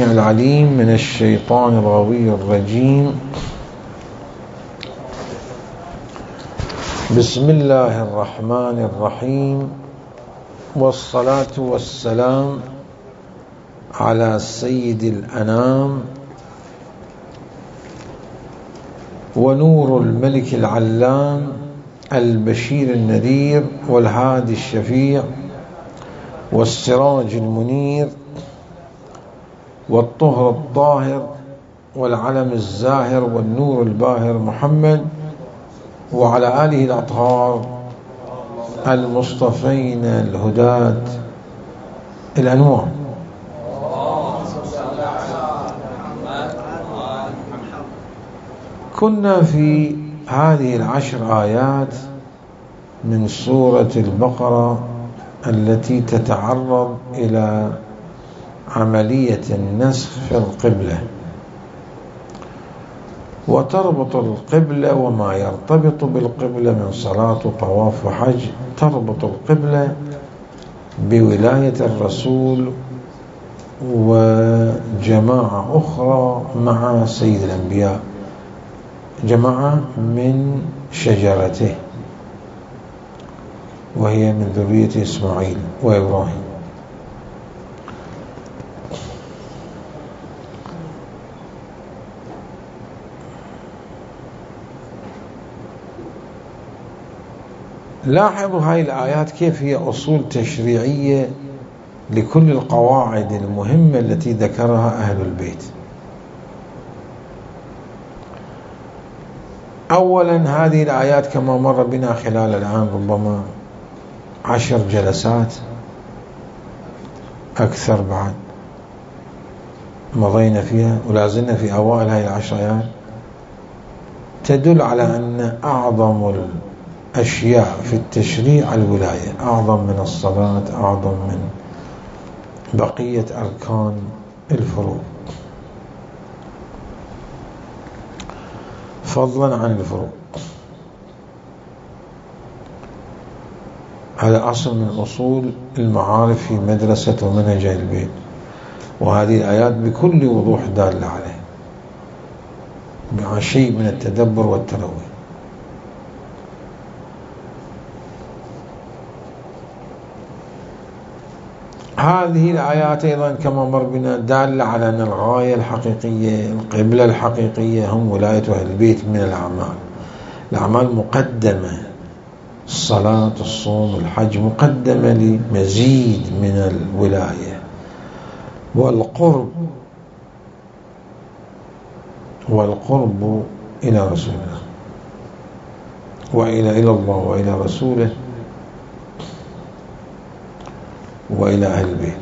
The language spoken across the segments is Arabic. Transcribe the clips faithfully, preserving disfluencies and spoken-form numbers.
السميع العليم من الشيطان الغوي الرجيم. بسم الله الرحمن الرحيم، والصلاة والسلام على سيد الأنام ونور الملك العلام البشير النذير والهادي الشفيع والسراج المنير والطهر الطاهر والعلم الزاهر والنور الباهر محمد وعلى آله الأطهار المصطفين الهداة الأنوار. كنا في هذه العشر آيات من سورة البقرة التي تتعرض إلى عملية النسخ في القبلة، وتربط القبلة وما يرتبط بالقبلة من صلاة وطواف وحج، تربط القبلة بولاية الرسول وجماعة أخرى مع سيد الأنبياء، جماعة من شجرته وهي من ذرية إسماعيل وإبراهيم. لاحظوا هاي الآيات كيف هي أصول تشريعية لكل القواعد المهمة التي ذكرها أهل البيت. أولا، هذه الآيات كما مر بنا خلال الآن ربما عشر جلسات أكثر بعد مضينا فيها ولا زلنا في أوائل هذه العشر آيات، تدل على أن أعظم الأشياء في التشريع الولاية، أعظم من الصلاة، أعظم من بقية أركان الفروض، فضلا عن الفروض. هذا أصل من أصول المعارف في مدرسة ومنهج البيت، وهذه الآيات بكل وضوح دالة عليه مع شيء من التدبر والتروي. هذه الآيات أيضا كما مر بنا دالة على أن الغاية الحقيقية، القبلة الحقيقية هم ولاية أهل البيت من الأعمال. الأعمال مقدمة، الصلاة، الصوم، الحج مقدمة لمزيد من الولاية والقرب والقرب إلى رسول الله وإلى إلى الله وإلى رسوله وإلى أهل البيت.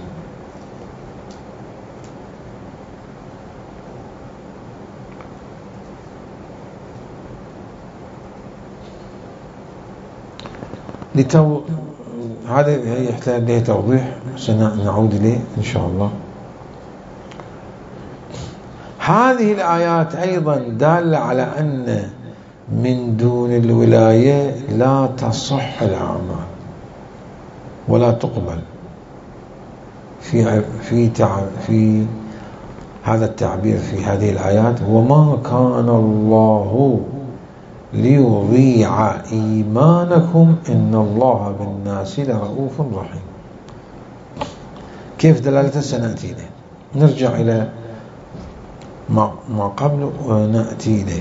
لتو... هذا يحتاج له توضيح، سنعود إليه إن شاء الله. هذه الآيات أيضا دالة على أن من دون الولاية لا تصح الأعمال ولا تقبل. في في في هذا التعبير في هذه الآيات: وما كان الله ليضيع إيمانكم إن الله بالناس لرؤوف رحيم. كيف دلالته سنأتي إليه، نرجع إلى ما قبل ونأتي إليه.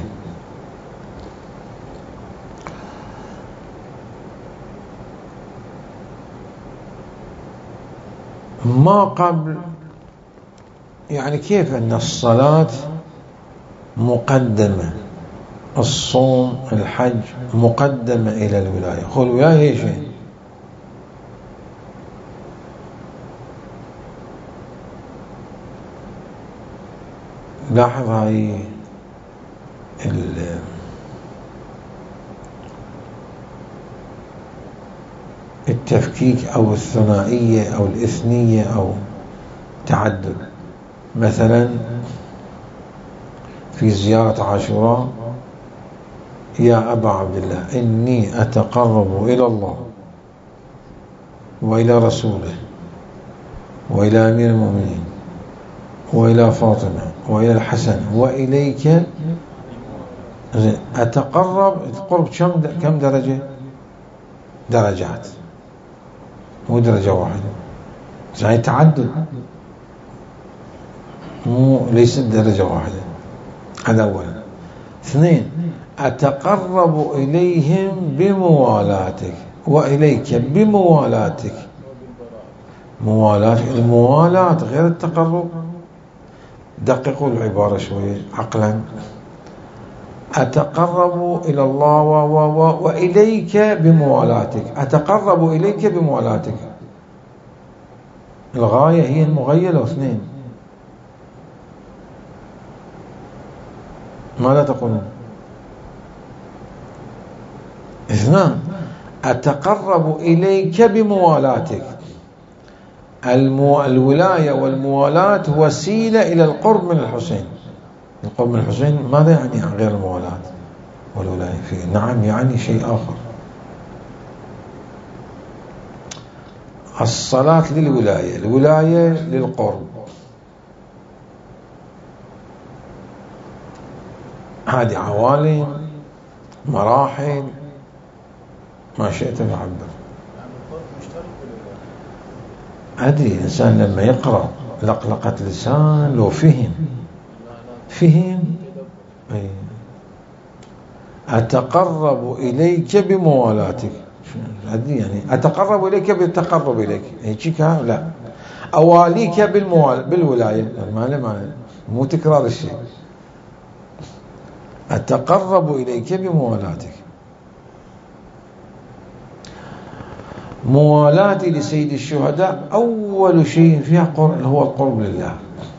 ما قبل يعني كيف أن الصلاة مقدمة، الصوم، الحج مقدمة إلى الولاية. خذ الولاية هي شيء، لاحظ هاي التفكيك أو الثنائية أو الإثنية أو تعدد. مثلا في زيارة عاشوراء: يا أبا عبد الله إني أتقرب إلى الله وإلى رسوله وإلى أمير المؤمنين وإلى فاطمة وإلى الحسن وإليك. أتقرب، القرب كم درجة؟ درجات، مو درجة واحدة، يعني تعدد، مو ليست درجة واحدة. هذا أولا. اثنين، أتقرب إليهم بموالاتك، وإليك بموالاتك. موالاتك، الموالاة غير التقرب. دققوا العبارة شوية عقلا. أتقرب إلى الله و و وإليك بموالاتك. أتقرب إليك بموالاتك، الغاية هي المغيلة. اثنين، ماذا تقولون؟ اثنان، أتقرب إليك بموالاتك. المو... الولاية والموالاة وسيلة إلى القرب من الحسين. القرب من الحسين ماذا يعني غير الموالاة والولاية فيه؟ نعم، يعني شيء آخر. الصلاة للولاية، الولاية للقرب. هذه عوالم، مراحل، ما شئت فعبر. أدري الإنسان لما يقرأ لقلقة لسان لو فهم فهم أي. أتقرب إليك بموالاتك، أدري يعني أتقرب إليك بالتقرب إليك، هيك لا. أواليك بالموال بالولاية، ما له معنى، مو تكرار الشيء. أتقرب إليك بموالاتك. موالاتي لسيد الشهداء أول شيء فيها قرب، هو القرب لله.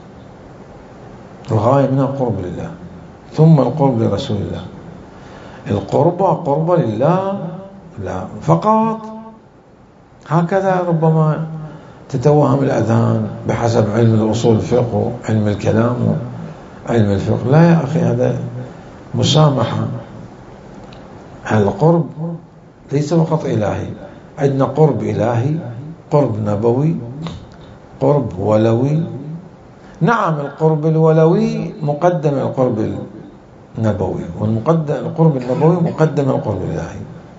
الغاية منها القرب لله، ثم القرب لرسول الله. القربة قربة لله لا فقط. هكذا ربما تتوهم الأذهان بحسب علم الأصول الفقه وعلم الكلام وعلم الفقه. لا يا أخي، هذا مسامحة. القرب ليس فقط إلهي، عندنا قرب إلهي، قرب نبوي، قرب ولوي. نعم، القرب الولوي مقدم القرب النبوي، والمقدم القرب النبوي مقدم القرب الإلهي.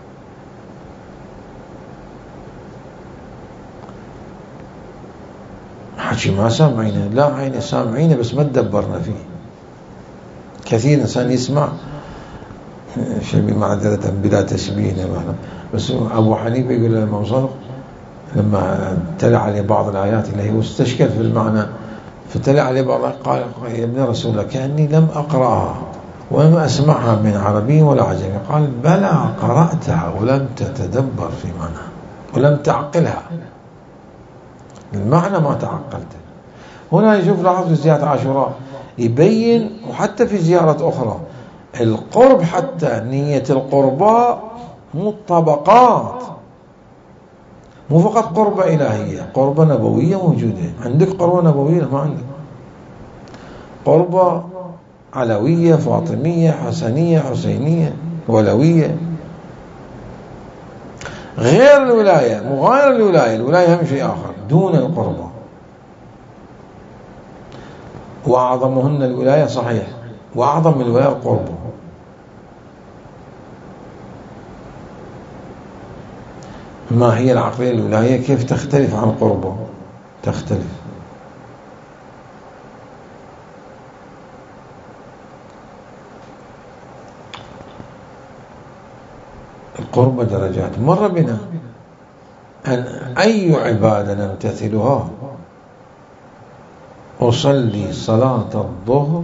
حكي ما سامعينه، لا عينه سامعينه بس ما تدبرنا فيه. كثير إنسان يسمع شيء معذرة بلا تشبيه، بس أبو حنيفة يقول للإمام صادق لما تلع عليه بعض الآيات اللي هو استشكل في المعنى، فتلع عليه بعض الآيات قال يا ابن رسول الله كأني لم أقرأها ولم أسمعها من عربي ولا عجمي. قال بلى، قرأتها ولم تتدبر في معناها ولم تعقلها، المعنى ما تعقلته. هنا يشوف لاحظ في زيارة عاشوراء يبين، وحتى في زيارة أخرى القرب، حتى نية القرباء مو طبقات، مو فقط قربة إلهية، قربة نبوية موجودة. عندك قربة نبوية؟ ما عندك. قربة علوية، فاطمية، حسنية، حسينية، ولوية، غير الولاية، مغاير الولاية. الولاية هم شيء آخر دون القربة. وأعظمهن الولاية صحيح، وأعظم الولاية القربة. ما هي العقلية الولاية؟ كيف تختلف عن القربة؟ تختلف. القربة درجات. مر بنا أن أي عبادة نمتثلها، أصلي صلاة الظهر،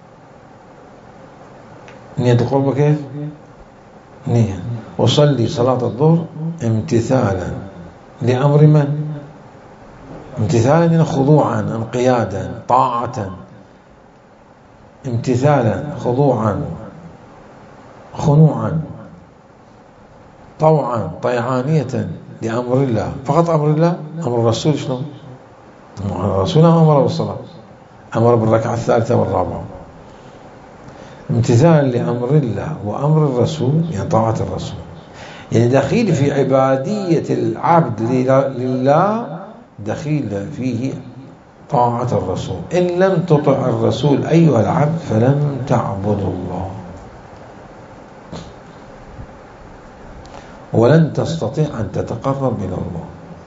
نية القربة كيف؟ نية أصلي صلاة الظهر امتثالا لأمر من؟ امتثالا خضوعا، انقيادا، طاعة، امتثالا خضوعا، خنوعا، طوعا، طيعانية لأمر الله. فقط أمر الله؟ أمر الرسول شلون؟ الرسول أمر بالصلاة، أمر بالركعة الثالثة والرابعة. امتثالا لأمر الله وأمر الرسول يعني طاعة الرسول، يعني دخيل في عبادية العبد لله، دخيل فيه طاعة الرسول. إن لم تطع الرسول أيها العبد فلم تعبد الله، ولن تستطيع أن تتقرب إلى الله.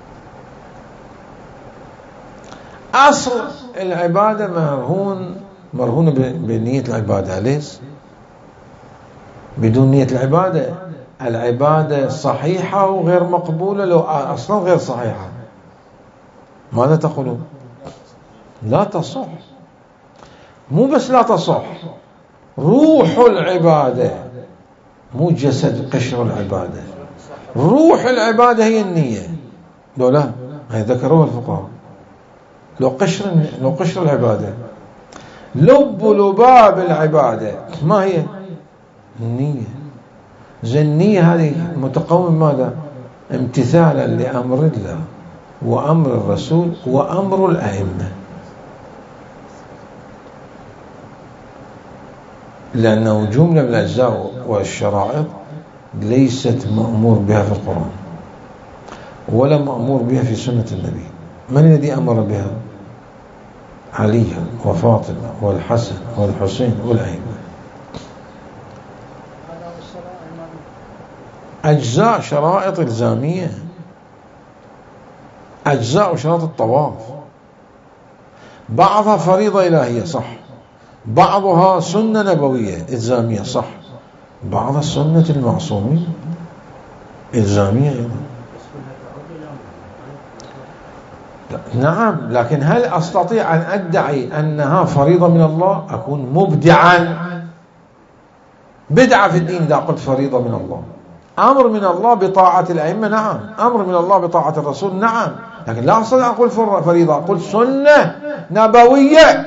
أصل العبادة مرهون مرهون بنية العبادة، ليس بدون نية العبادة العبادة صحيحة وغير مقبولة، لو أصلا غير صحيحة ماذا تقولون؟ لا تصح. مو بس لا تصح، روح العبادة، مو جسد قشر العبادة. روح العبادة هي النية. لو لا هي ذكروها الفقهاء، لو قشر لو قشر العبادة، لب لباب العبادة ما هي؟ النية. زين النية هذه متقوم ماذا؟ امتثالا لأمر الله وأمر الرسول وأمر الأئمة، لأنه جملة من الأجزاء والشرائط ليست مأمور بها في القرآن ولا مأمور بها في سنة النبي. من الذي أمر بها؟ علي وفاطمة والحسن والحسين والأئمة. أجزاء شرائط إلزامية، أجزاء شرائط الطواف، بعضها فريضة إلهية صح، بعضها سنة نبوية إلزامية صح، بعضها سنة المعصومين إلزامية أيضا. نعم، لكن هل أستطيع أن أدعي أنها فريضة من الله؟ أكون مبدعا، بدعة في الدين إذا قلت فريضة من الله. أمر من الله بطاعة الأئمة نعم، أمر من الله بطاعة الرسول نعم، لكن لا أستطيع أن أقول فريضة، أقول سنة نبوية.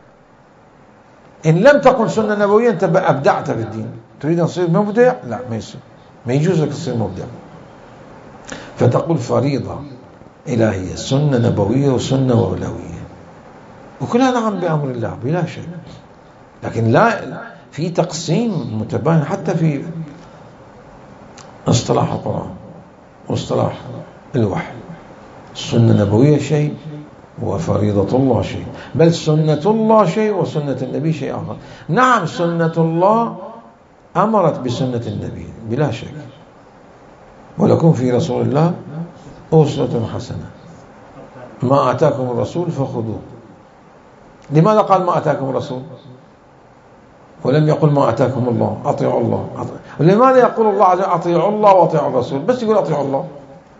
إن لم تقل سنة نبوية أنت أبدعت في الدين. تريد أن تصير مبدع؟ لا، ما يصير، ما يجوز لك تصير مبدع. فتقول فريضة إلهية، سنة نبوية وسنة أولوية، وكلها نعم بأمر الله بلا شيء. لكن لا، في تقسيم متباين حتى في اصطلاح القرآن واصطلاح الوحي. السنة النبوية شيء وفريضة الله شيء، بل سنة الله شيء وسنة النبي شيء آخر. نعم، سنة الله أمرت بسنة النبي بلا شك، ولكم في رسول الله أسوة حسنة، ما آتاكم الرسول فخذوه. لماذا قال ما آتاكم الرسول ولم يقل ما آتاكم الله؟ أطيعوا الله. أطيعوا. لماذا يقول الله عز وجل أطيعوا الله وأطيعوا الرسول؟ بس يقول أطيعوا الله،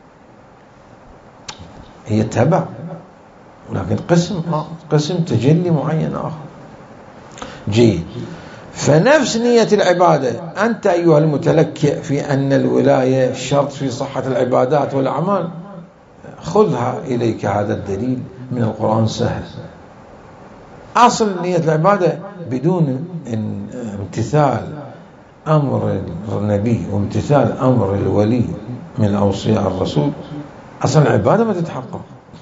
هي تبع، ولكن قسم قسم تجلي معين آخر. جيد. فنفس نية العبادة، أنت أيها المتلكئ في أن الولاية شرط في صحة العبادات والأعمال، خذها إليك هذا الدليل من القرآن سهل. أصل نية العبادة بدون امتثال أمر النبي وامتثال أمر الولي من أوصياء الرسول، أصل العبادة ما تتحقق،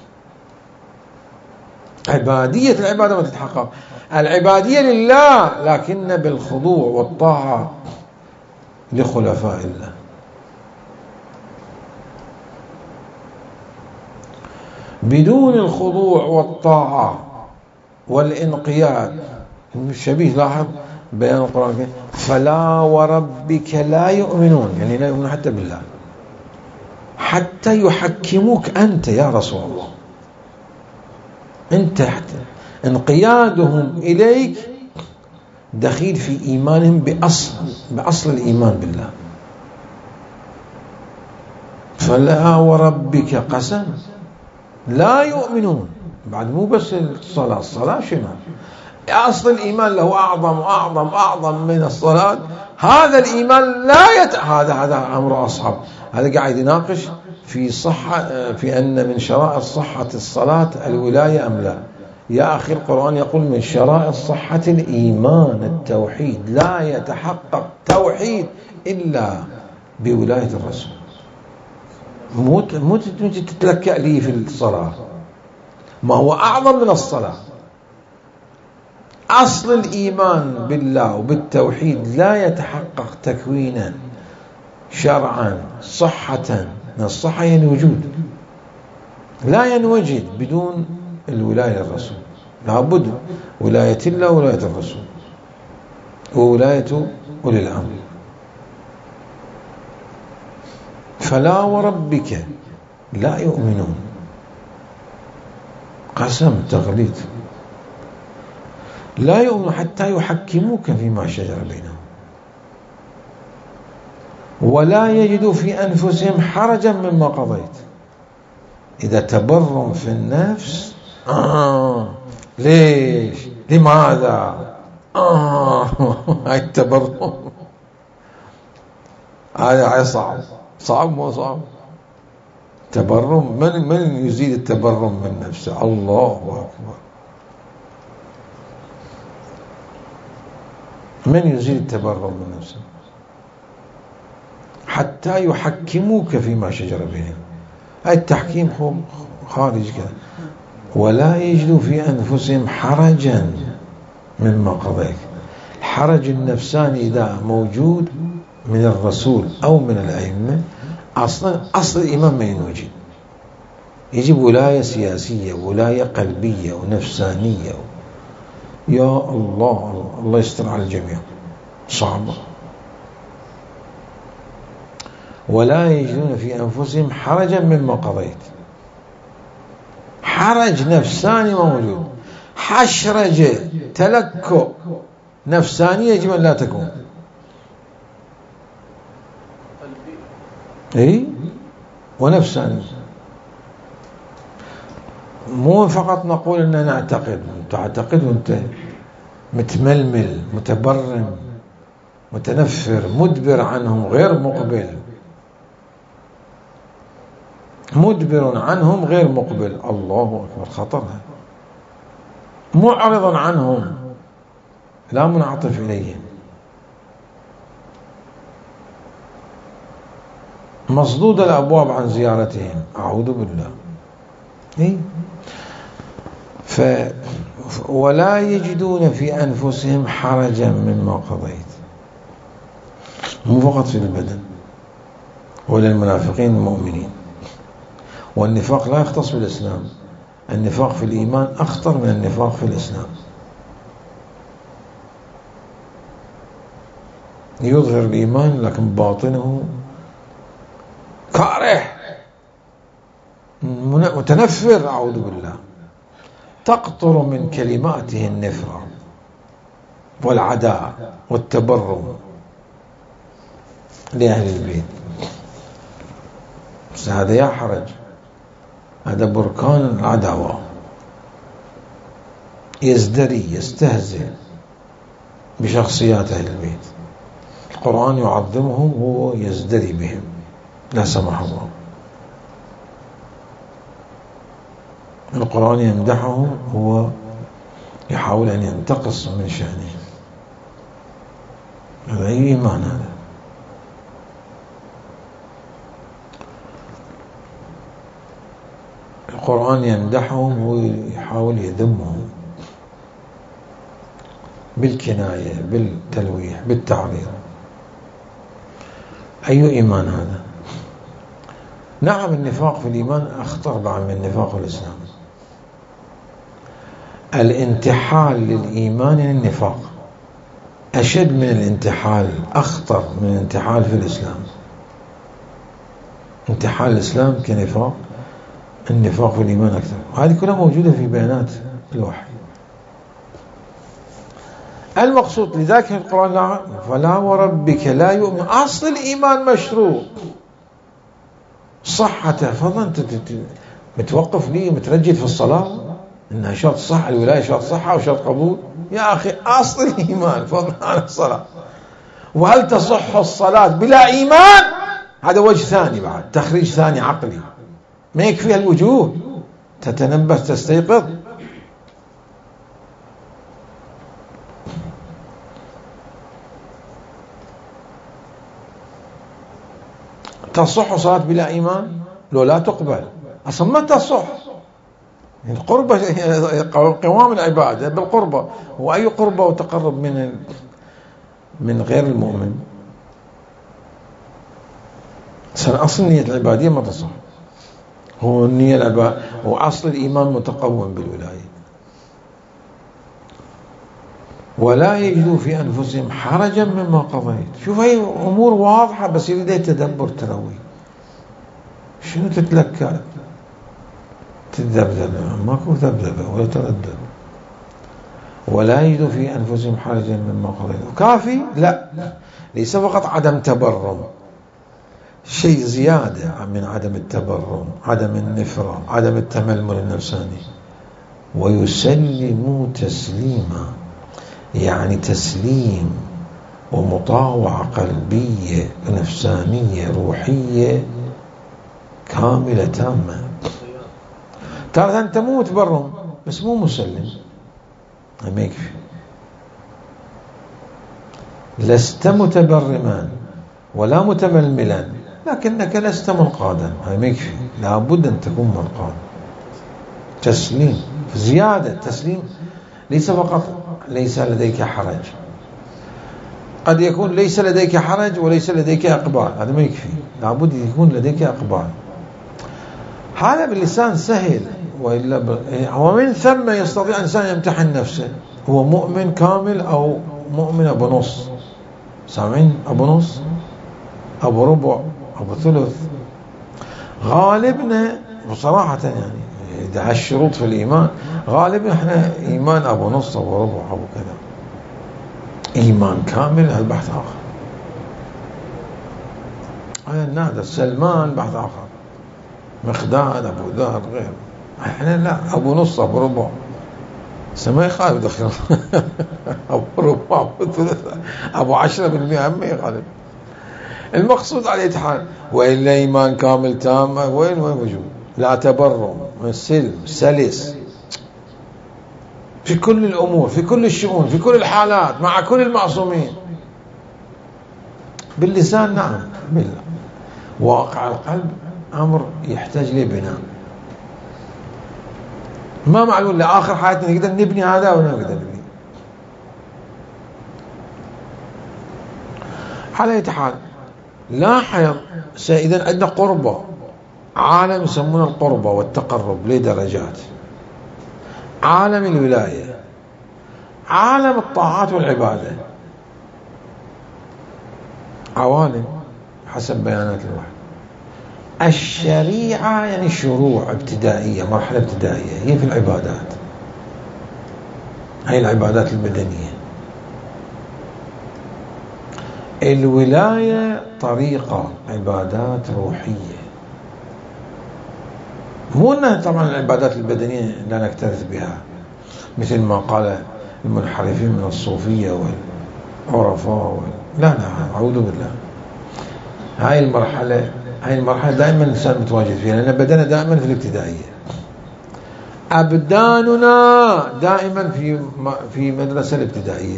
عبادية العبادة ما تتحقق. العبادية لله لكن بالخضوع والطاعة لخلفاء الله. بدون الخضوع والطاعة والانقياد، الشبيه لاحظ بيان القرآن، فلا وربك لا يؤمنون، يعني لا يؤمنون حتى بالله، حتى يحكموك أنت يا رسول الله. أنت حتى انقيادهم إليك دخيل في إيمانهم بأصل بأصل الإيمان بالله. فلا وربك قسم لا يؤمنون، بعد مو بس الصلاة، الصلاة شنو؟ أصل الإيمان له أعظم أعظم أعظم من الصلاة. هذا الإيمان لا يت... هذا هذا أمر أصعب. هذا قاعد يناقش في صحة، في أن من شرائط صحة الصلاة الولاية أم لا. يا أخي القرآن يقول من شرائط صحة الإيمان التوحيد، لا يتحقق توحيد إلا بولاية الرسول. مو مو تتلكأ لي في الصلاة، ما هو أعظم من الصلاة. أصل الإيمان بالله وبالتوحيد لا يتحقق تكوينا شرعا صحة، من الصحة يعني وجود، لا ينوجد بدون الولاية للرسول، لابد ولاية الله وولاية الرسول وولاية أولي الأمر. فلا وربك لا يؤمنون، قسم تغليظ، لا يؤمنون حتى يحكموك فيما شجر بينهم ولا يجدوا في أنفسهم حرجا مما قضيت. إذا تبرم في النفس، آه ليش؟ لماذا؟ آه هاي التبرم هذا صعب صعب مو صعب. تبرم، من من يزيد التبرم من نفسه؟ الله أكبر. من يزيد التبرم من نفسه؟ حتى يحكموك فيما شجر بينهم. هاي التحكيم هو خارج كذا. ولا يجدوا في أنفسهم حرجا مما قضيت. الحرج النفساني إذا موجود من الرسول أو من الأئمة، أصلا أصل الإيمان ما ينوجد. يجب ولاية سياسية، ولاية قلبية ونفسانية. يا الله الله يستر على الجميع، صعبة. ولا يجدون في أنفسهم حرجا مما قضيت. حرج نفساني موجود، حشرجة تلكؤ نفسانية يجب أن لا تكون. اي ونفسانية. مو فقط نقول اننا نعتقد، تعتقد وانت متململ متبرم متنفر مدبر عنهم غير مقبل، مدبر عنهم غير مقبل. الله أكبر، خطر. معرض عنهم لا منعطف إليهم، مصدود الأبواب عن زيارتهم. أعوذ بالله. إيه؟ ف ولا يجدون في أنفسهم حرجا مما قضيت. مو فقط في البدن، ولا المنافقين المؤمنين. والنفاق لا يختص بالإسلام، النفاق في الإيمان أخطر من النفاق في الإسلام. يظهر الإيمان لكن باطنه كاره متنفر. أعوذ بالله. تقطر من كلماته النفرة والعداء والتبرم لأهل البيت. بس هذا يا حرج، هذا بركان العداوة. يزدري يستهزئ بشخصيات أهل البيت. القرآن يعظمهم وهو يزدري بهم، لا سمح الله. القرآن يمدحهم هو يحاول أن ينتقص من شأنهم. هذا أي إيمان هذا؟ القرآن يمدحهم ويحاول يذمهم بالكناية بالتلويح بالتعريض. أي إيمان هذا؟ نعم النفاق في الإيمان أخطر بعد من النفاق في الإسلام. الانتحال للإيمان النفاق أشد من الانتحال، أخطر من الانتحال في الإسلام. انتحال الإسلام كنفاق، النفاق في الإيمان أكثر. وهذه كلها موجودة في بيانات الوحي. المقصود لذلك القرآن لا فلا وربك لا يؤمن. أصل الإيمان مشروع صحته. فضلا أنت متوقف لي مترجل في الصلاة إنها شرط صحة، الولاية شرط صحة وشرط قبول. يا أخي أصل الإيمان فضلا عن الصلاة. وهل تصح الصلاة بلا إيمان؟ هذا وجه ثاني بعد، تخريج ثاني عقلي. ما يكفي الوجوه، تتنبه تستيقظ. تصح صلاة بلا إيمان؟ لو لا تقبل أصلا ما تصح. القربة قوام العبادة بالقربة، وأي قربة وتقرب من من غير المؤمن. أصلا نية العبادية ما تصح. هو النية الأباء، هو أصل الإيمان متقوم بالولاية. ولا يجدوا في أنفسهم حرجا مما قضيت. شوف هي أمور واضحة بس يريد تدبر تروي. شنو تتلكى تذبذب؟ ماكو ذبذبة ولا تردد. ولا يجدوا في أنفسهم حرجا مما قضيت. كافي؟ لا، ليس فقط عدم تبرم، شيء زيادة من عدم التبرم، عدم النفرة، عدم التململ النفساني. ويسلموا تسليما، يعني تسليم ومطاوعة قلبية نفسانية روحية كاملة تامة. ترى أنت مو متبرم بس مو مسلم، ما يكفي. لست متبرما ولا متململا لكنك لست منقادا، هاي ما يكفي، لابد أن تكون منقاد. تسليم زيادة، تسليم ليس فقط ليس لديك حرج، قد يكون ليس لديك حرج وليس لديك إقبال، هذا ما يكفي، لابد يكون لديك إقبال. هذا باللسان سهل، وإلا ب... ومن ثم يستطيع الإنسان يمتحن نفسه، هو مؤمن كامل أو مؤمن أبو نص. سامعين؟ أبو نص، أبو ربع، أبو ثلث. غالبنا بصراحة يعني إذا هالشروط في الإيمان غالبا إحنا إيمان أبو نص أبو ربع أبو كذا. إيمان كامل هذا بحث آخر، هذا النادر. سلمان بحث آخر، مخداد، أبو ذر، غير. إحنا لا، أبو نص أبو ربع، سما يخالف دخل أبو ربع أبو ثلث أبو عشرة بالمئة ما يخالف. المقصود على الاتحاد. وإلا إيمان كامل تام وين وين وجود؟ لا تبرم، سلم، سلس في كل الأمور، في كل الشؤون، في كل الحالات، مع كل المعصومين. باللسان نعم، بالله واقع القلب أمر يحتاج لبناء. ما معلوم لآخر حياتنا نقدر نبني هذا ولا نقدر نبني. على أي حال لاحظ إذا عندنا قربة، عالم يسمونه القربة والتقرب لدرجات. عالم الولاية، عالم الطاعات والعبادة، عوالم حسب بيانات الوحي. الشريعة يعني شروع ابتدائية، مرحلة ابتدائية هي في العبادات، هي العبادات البدنية. الولاية طريقة عبادات روحية، مو أنها طبعا العبادات البدنية لا نكترث بها مثل ما قال المنحرفين من الصوفية والعرفاء وال... لا لا أعوذ بالله. هاي المرحلة هاي المرحلة دائما الإنسان متواجد فيها، لأن بدنا دائما في الابتدائية، أبداننا دائما في في مدرسة الابتدائية،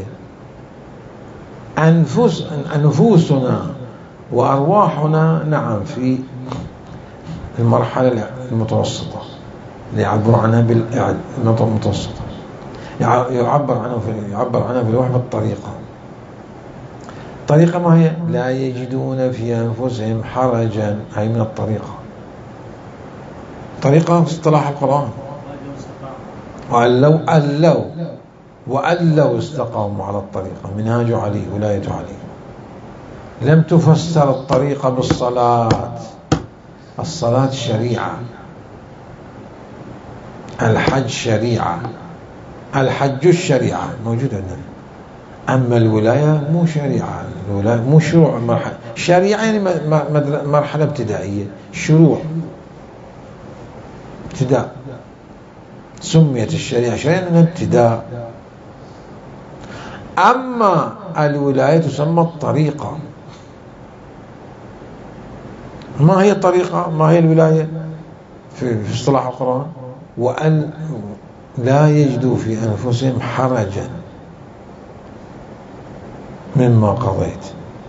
أنفس أنفسنا وأرواحنا نعم في المرحلة المتوسطة اللي يعبر عنها بالمتوسطة، يعبر عنها في يعبر عنها في الوحي بالطريقة. الطريقة ما هي؟ لا يجدون في أنفسهم حرجا، هي من الطريقة. طريقة في اصطلاح القرآن، وأن لو أن لو وأن لو استقاموا على الطريقة. منهاج علي، ولاية علي. لم تفسر الطريقة بالصلاة، الصلاة شريعة، الحج شريعة، الحج الشريعة موجود عندنا. أما الولاية مو شريعة، الولاية مو شروع، مرحلة. شريعة يعني مرحلة ابتدائية، شروع، ابتداء. سميت الشريعة شريعة من ابتداء. أما الولاية تسمى الطريقة. ما هي الطريقة؟ ما هي الولاية في اصطلاح القرآن؟ وأن لا يجدوا في أنفسهم حرجا مما قضيت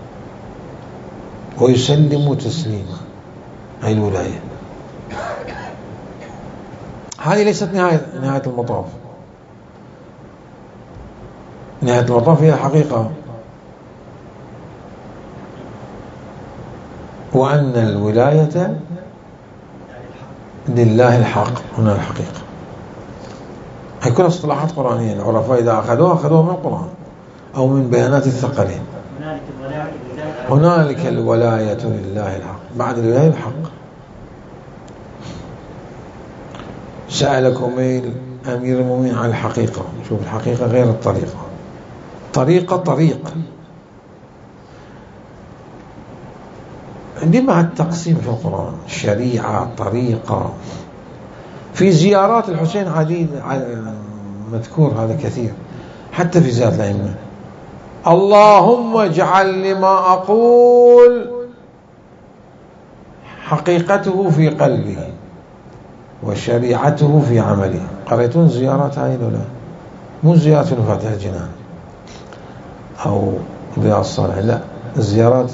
ويسلموا تسليما. هاي الولاية. هذه ليست نهاية نهاية المطاف. نهاية المطاف هي الحقيقة، وأن الولاية لله الحق هنا الحقيقة. هي كل اصطلاحات قرآنية، العرفاء إذا أخذوها أخذوها من القرآن أو من بيانات الثقلين. هنالك الولاية لله الحق، بعد الولاية الحق. سأل كميل أمير المؤمنين عن الحقيقة. شوف الحقيقة غير الطريقة. طريقة طريق. دي مع التقسيم في القرآن، شريعة، طريقة. في زيارات الحسين عديد مذكور هذا كثير، حتى في زيارة الأئمة. اللهم اجعل لما أقول حقيقته في قلبي وشريعته في عملي. قريتون زيارات هاي ولا مو زيارات في الفاتحة الجنان أو ضياء الصالح، لا، الزيارات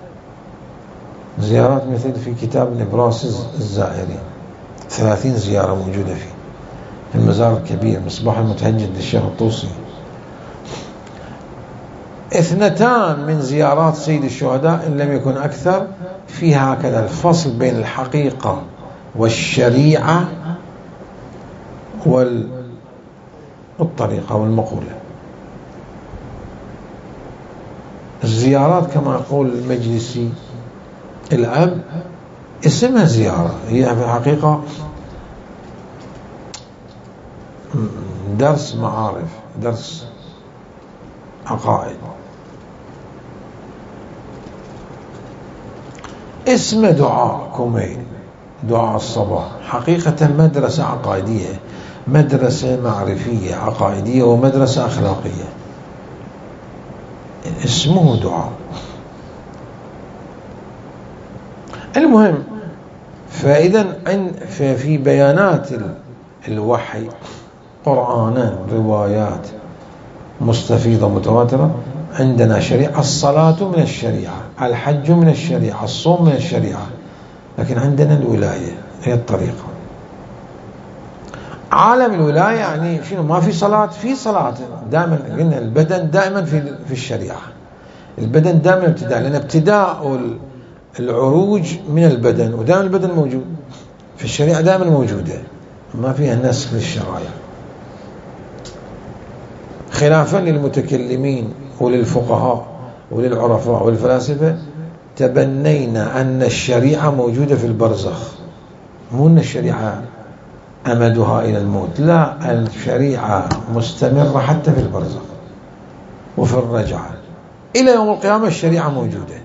زيارات مثل في كتاب نبراس الزائري، ثلاثين زيارة موجودة فيه في المزار الكبير مصباح المتهجد للشيخ الطوسي. اثنتان من زيارات سيد الشهداء إن لم يكن أكثر فيها هكذا الفصل بين الحقيقة والشريعة والطريقة والمقولة. الزيارات كما يقول المجلسي الأب اسمها زيارة، هي في الحقيقة درس معارف، درس عقائد. اسم دعاء كميل، دعاء الصباح، حقيقة مدرسة عقائدية، مدرسة معرفية عقائدية ومدرسة أخلاقية. اسمه دعاء. المهم، فإذا في بيانات الوحي قرآنا روايات مستفيضة متواترة. عندنا شريعة، الصلاة من الشريعة، الحج من الشريعة، الصوم من الشريعة، لكن عندنا الولاية هي الطريقة. عالم الولاية يعني شنو؟ ما في صلاة، في صلاة دائما. قلنا البدن دائما في في الشريعة، البدن دائما ابتداء، لأن ابتداء العروج من البدن، ودائما البدن موجود في الشريعة، دائما موجودة، ما فيها نسخ للشرائع. خلافا للمتكلمين وللفقهاء وللعرفاء والفلاسفة، تبنينا أن الشريعة موجودة في البرزخ، مو أن الشريعة أمدها إلى الموت، لا، الشريعة مستمرة حتى في البرزخ وفي الرجعة إلى يوم القيامة. الشريعة موجودة.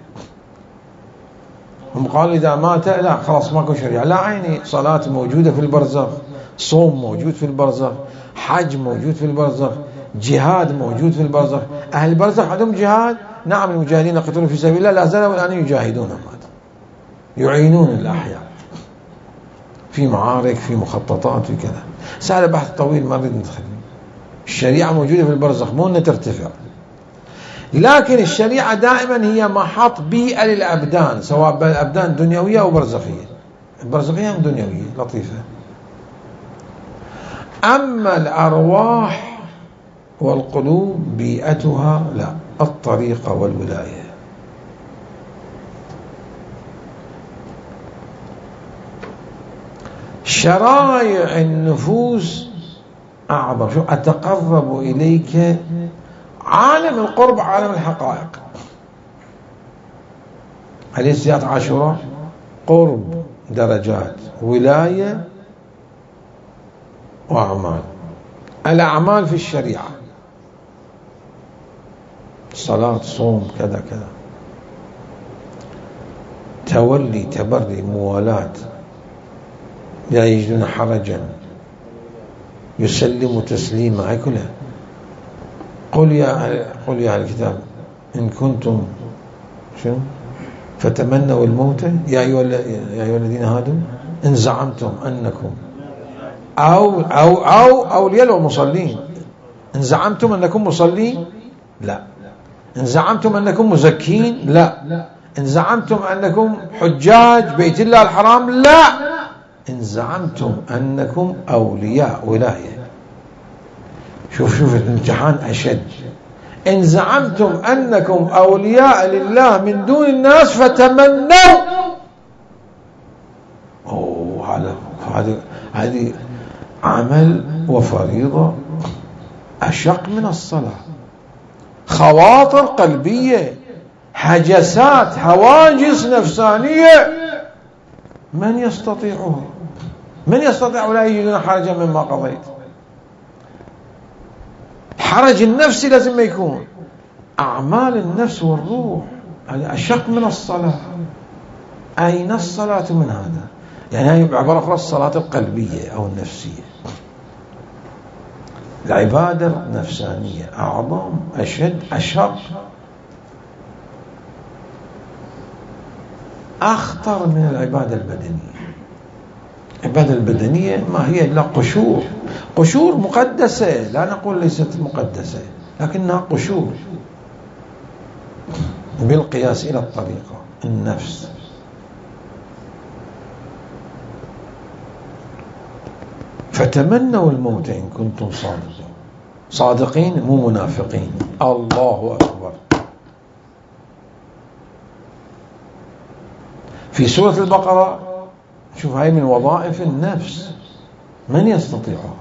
هم قالوا إذا مات لا خلاص ماكو شريعة، لا، عيني صلاة موجودة في البرزخ، صوم موجود في البرزخ، حج موجود في البرزخ، جهاد موجود في البرزخ. أهل البرزخ عندهم جهاد، نعم، المجاهدين يقتلون في سبيل الله لا زالوا الآن يجاهدون، يعينون الأحياء في معارك، في مخططات، في كذا. سهل بحث طويل ما نريد ندخل. الشريعة موجودة في البرزخ، مو أنها ترتفع، لكن الشريعة دائما هي محط بيئة للأبدان، سواء بالأبدان دنيوية أو برزخية. البرزخية هم دنيوية لطيفة، أما الأرواح والقلوب بيئتها لا، الطريقة والولاية. شرائع النفوس أعظم. شو أتقرب إليك؟ عالم القرب، عالم الحقائق. حديث عاشوراء قرب درجات، ولاية وأعمال. الأعمال في الشريعة، صلاة، صوم، كذا كذا، تولي، تبري، موالاة، لا يجدون حرجا، يسلم تسليما، هاي كلها. قل يا قل يا أهل الكتاب إن كنتم شنو فتمنوا الموت يا أيها يا أيها الذين هادوا إن زعمتم أنكم أو أو أو أولياء ومصلين. إن زعمتم أنكم مصلين، لا. إن زعمتم أنكم مزكين، لا. إن زعمتم أنكم حجاج بيت الله الحرام، لا. إن زعمتم أنكم أولياء ولاية. شوف شوف الامتحان أشد. إن زعمتم أنكم أولياء لله من دون الناس فتمنوا. أوه، هذا هذه هذه عمل وفريضة أشق من الصلاة. خواطر قلبية، حجسات، حواجز نفسانية، من يستطيعها؟ من يستطيع لا يجدون حرجا مما قضيت؟ الحرج النفسي لازم ما يكون. أعمال النفس والروح هذه أشق من الصلاة. أين الصلاة من هذا؟ يعني هي بعبارة أخرى الصلاة القلبية أو النفسية. العبادة النفسانية أعظم، أشد، أشق، أخطر من العبادة البدنية. العبادة البدنية ما هي إلا قشور، قشور مقدسة، لا نقول ليست مقدسة، لكنها قشور بالقياس إلى الطريقة. النفس فتمنوا الموت إن كنتم صادقين، صادقين مو منافقين. الله أكبر. في سورة البقرة شوف، هاي من وظائف النفس، من يستطيعها؟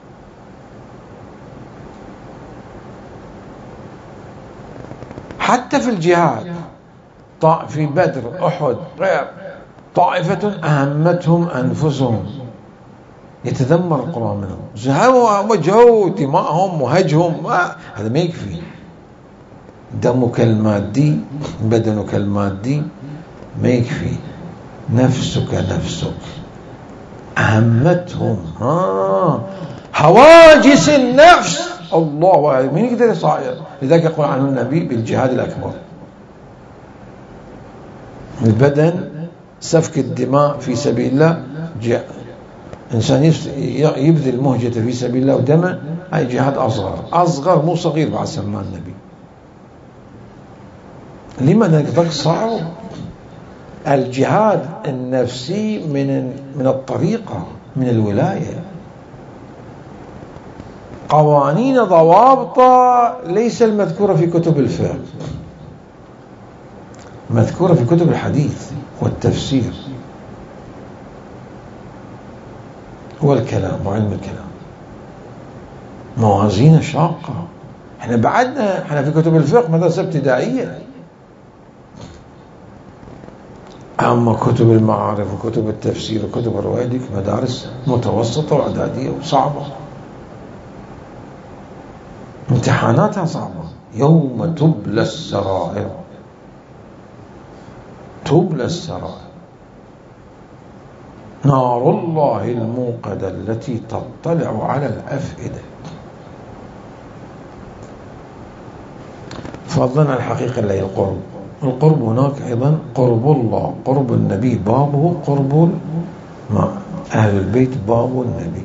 حتى في الجهاد، في بدر، أحد، غير، طائفة أهمتهم أنفسهم، يتذمر القرآن منهم، وجهوا دماءهم وهجهم، ما هذا ما يكفي. دمك المادي، بدنك المادي ما يكفي، نفسك نفسك أهمتهم. ها حواجز النفس، الله من يقدر يصاير. لذلك يقول عنه النبي بالجهاد الأكبر. البدن سفك الدماء في سبيل الله، إنسان يبذل مهجة في سبيل الله ودمه، هاي جهاد أصغر، أصغر مو صغير بعد سماه النبي. لماذا ذلك صعب؟ الجهاد النفسي من من الطريقة، من الولاية، قوانين ضوابط ليس المذكورة في كتب الفقه، مذكورة في كتب الحديث والتفسير والكلام وعلم الكلام. موازين شاقة. احنا بعدنا، احنا في كتب الفقه مدرسة ابتدائية، أما كتب المعارف وكتب التفسير وكتب الرواية دي مدارس متوسطة وإعدادية وصعبة، امتحاناتها صعبة. يوم تبلى السرائر، تبلى السرائر، نار الله الموقدة التي تطلع على الأفئدة. فضلنا الحقيقة اللي هي القرب. القرب هناك أيضا قرب الله، قرب النبي بابه قرب أهل البيت باب النبي.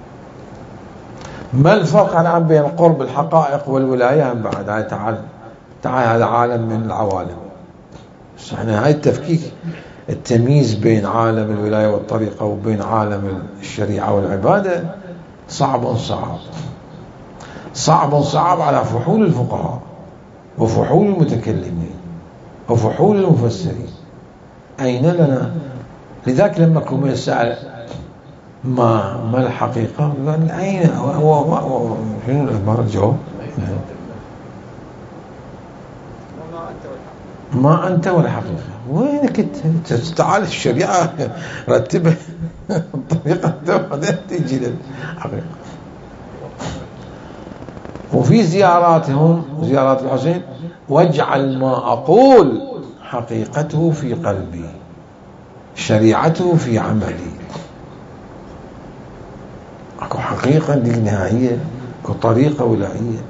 ما الفرق الآن بين قرب الحقائق والولاية؟ بعد هاي تعال تعال هذا عالم من العوالم. احنا هاي التفكيك، التمييز بين عالم الولاية والطريقة وبين عالم الشريعة والعبادة صعب صعب صعب صعب على فحول الفقهاء وفحول المتكلمين وفحول المفسرين. أين لنا؟ لذلك لما كم يسأل ما ما الحقيقة، قال أين هو؟ شنو العبارة؟ الجواب ما أنت ولا حقيقة. وينك أنت؟ تعال الشريعة رتبها الطريقة بعدين تيجي للحقيقة. وفي زياراتهم، زيارات الحسين، واجعل ما أقول حقيقته في قلبي، شريعته في عملي. أكو حقيقة دي نهائية، أكو طريقة ولائية.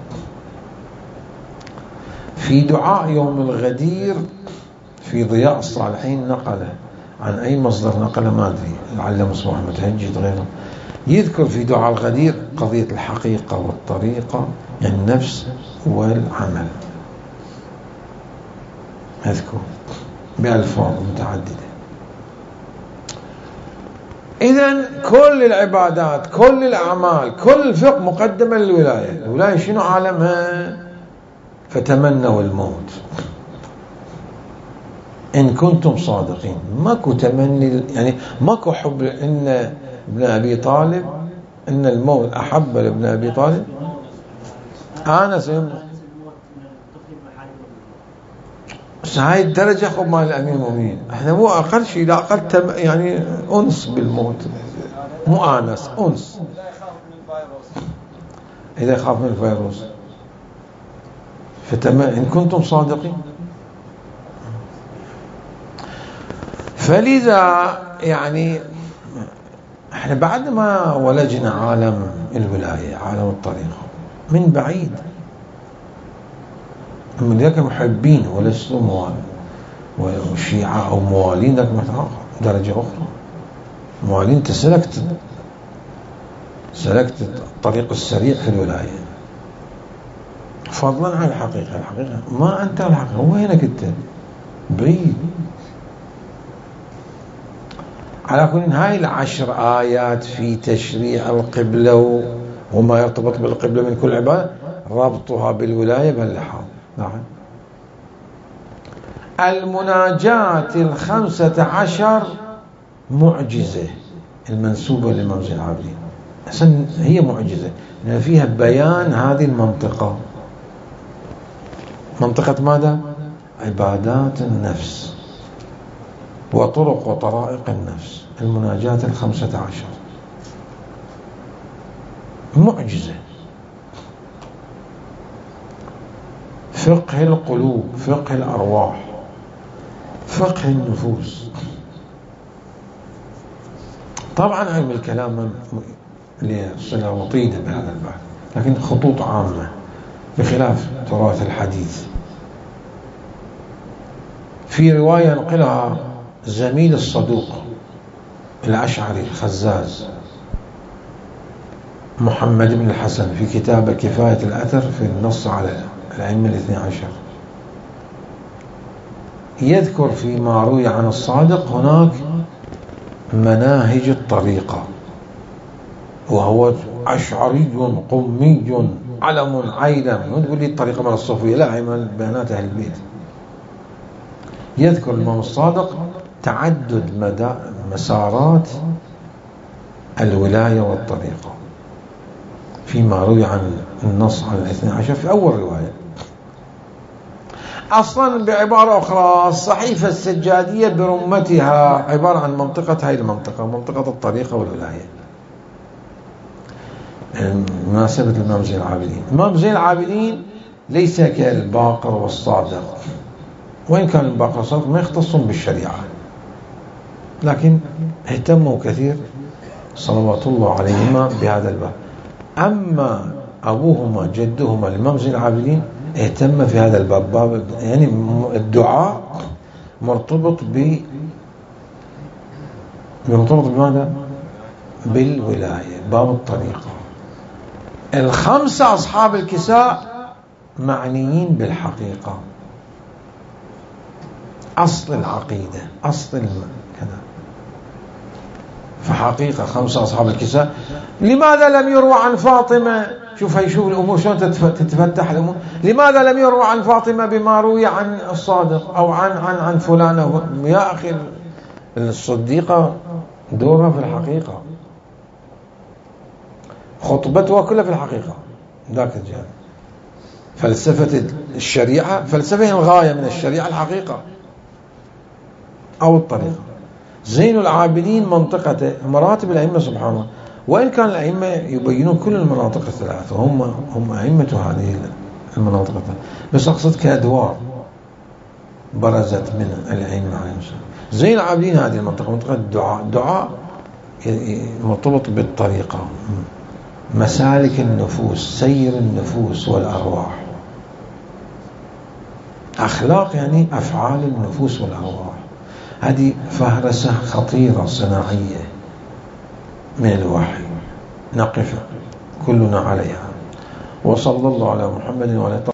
في دعاء يوم الغدير في ضياء الصالحين نقله عن أي مصدر نقله ما أدري، لعل مصباح متهجد غيره، يذكر في دعاء الغدير قضية الحقيقة والطريقة، النفس والعمل، أذكر بألفاظ متعددة. إذن كل العبادات، كل الأعمال، كل الفقه مقدمة للولاية. الولاية شنو عالمها؟ فتمنوا الموت إن كنتم صادقين. ماكو تمني، يعني ماكو حب إن ابن أبي طالب، إن الموت أحب لابن أبي طالب آنس. هاي الدرجة خب مال الأمير المؤمنين، احنا مو أقل شيء، لا أقل تم يعني أنس بالموت، مو آنس، أنس. إذا يخاف من الفيروس فتم إن كنتم صادقين. فلذا يعني احنا بعد ما ولجنا عالم الولاية، عالم الطريقة من بعيد، من ذاك محبين ولستم موالين وشيعة أو موالين، ذاك درجة أخرى. موالين أنت سلكت سلكت الطريق السريع في الولاية، فضلا عن الحقيقة. الحقيقة ما أنت الحقيقة، وينك أنت؟ بعيد. على كل هاي العشر آيات في تشريع القبلة وما يرتبط بالقبلة من كل عبادة، ربطها بالولاية بهاللحاظ. نعم. المناجات الخمسة عشر معجزة المنسوبة للإمام زين العابدين، أصلا هي معجزة لأن فيها بيان هذه المنطقة، منطقة ماذا؟ عبادات النفس وطرق وطرائق النفس. المناجات الخمسة عشر معجزة. فقه القلوب، فقه الأرواح، فقه النفوس. طبعا علم الكلام لصلة وطيدة بهذا البحث، لكن خطوط عامة بخلاف تراث الحديث. في رواية نقلها زميل الصدوق الأشعري الخزاز محمد بن الحسن في كتابه كفاية الأثر في النص على الأئمة الاثني عشر، يذكر فيما روي عن الصادق هناك مناهج الطريقة، وهو أشعري قمي علم عيلم. ما تقول لي الطريقة من الصوفية، لا، هي من بيانات أهل البيت. يذكر الإمام الصادق تعدد مدى مسارات الولاية والطريقة فيما روي عن النص عن الاثني عشر في أول رواية. أصلا بعبارة أخرى الصحيفة السجادية برمتها عبارة عن منطقة، هاي المنطقة منطقة الطريقة والولاية. مناسبة الإمام زين العابدين. الإمام زين العابدين ليس كالباقر والصادق، وإن كان الباقر والصادق ما يختصون بالشريعة، لكن اهتموا كثير صلوات الله عليهما بهذا الباب. أما أبوهما جدهما الإمام زين العابدين اهتم في هذا الباب، باب يعني الدعاء مرتبط ب مرتبط بماذا؟ بالولاية، باب الطريقة. الخمسة أصحاب الكساء معنيين بالحقيقة، أصل العقيدة، أصل كذا. فحقيقة خمسة أصحاب الكساء. لماذا لم يروى عن فاطمة؟ شوف هي شوف الأمور شلون تتفتح الأمور. لماذا لم يروى عن فاطمة بما روي عن الصادق أو عن عن عن فلانة؟ يا أخي الصديقة دورها في الحقيقة، خطبتها كلها في الحقيقة. ذاك الجانب فلسفة الشريعة، فلسفة الغاية من الشريعة الحقيقة أو الطريقة. زين العابدين منطقة مراتب الأئمة سبحان الله، وإن كان الأئمة يبينون كل المناطق الثلاثة، هم هم أئمة هذه المناطق الثلاثة، بس أقصد كأدوار برزت من الأئمة عليهم السلام. زين العابدين هذه المنطقة منطقة الدعاء، الدعاء مرتبط بالطريقة، مسالك النفوس، سير النفوس والأرواح. أخلاق يعني أفعال النفوس والأرواح. هذه فهرسة خطيرة صناعية من الوحي نقف كلنا عليها. وصلى الله على محمد وعلى